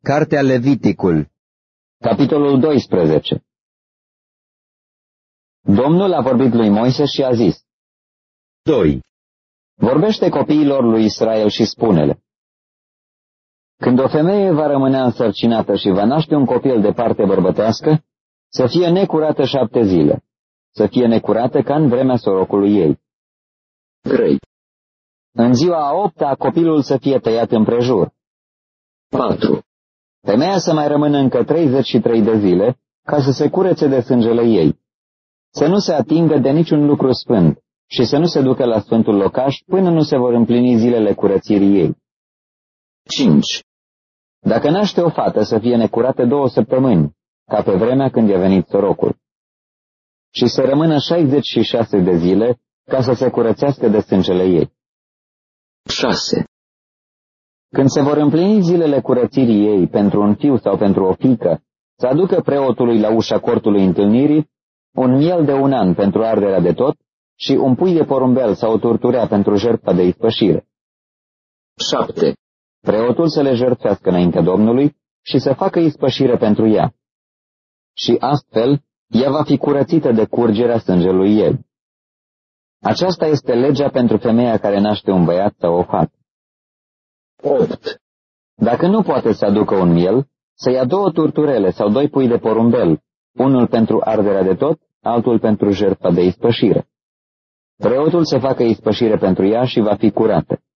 Cartea Leviticul, capitolul 12. Domnul a vorbit lui Moise și a zis: 2. Vorbește copiilor lui Israel și spune-le: când o femeie va rămâne însărcinată și va naște un copil de parte bărbătească, să fie necurată 7 zile, să fie necurată ca în vremea sorocului ei. 3. În ziua a 8-a copilul să fie tăiat împrejur. 4. Femeia să mai rămână încă 33 de zile, ca să se curețe de sângele ei. Să nu se atingă de niciun lucru sfânt și să nu se ducă la sfântul locaș până nu se vor împlini zilele curățirii ei. 5. Dacă naște o fată, să fie necurată 2 săptămâni, ca pe vremea când i-a venit sorocul. Și să rămână 66 de zile, ca să se curățească de sângele ei. 6. Când se vor împlini zilele curățirii ei pentru un fiu sau pentru o fiică, să aducă preotului la ușa cortului întâlnirii un miel de 1 an pentru arderea de tot și un pui de porumbel sau o turturea pentru jertfa de ispășire. 7. Preotul să le jertfească înaintea Domnului și să facă ispășire pentru ea. Și astfel, ea va fi curățită de curgerea sângelui ei. Aceasta este legea pentru femeia care naște un băiat sau o fată. 8. Dacă nu poate să aducă un miel, să ia 2 turturele sau 2 pui de porumbel, unul pentru arderea de tot, altul pentru jertfa de ispășire. Preotul să facă ispășire pentru ea și va fi curată.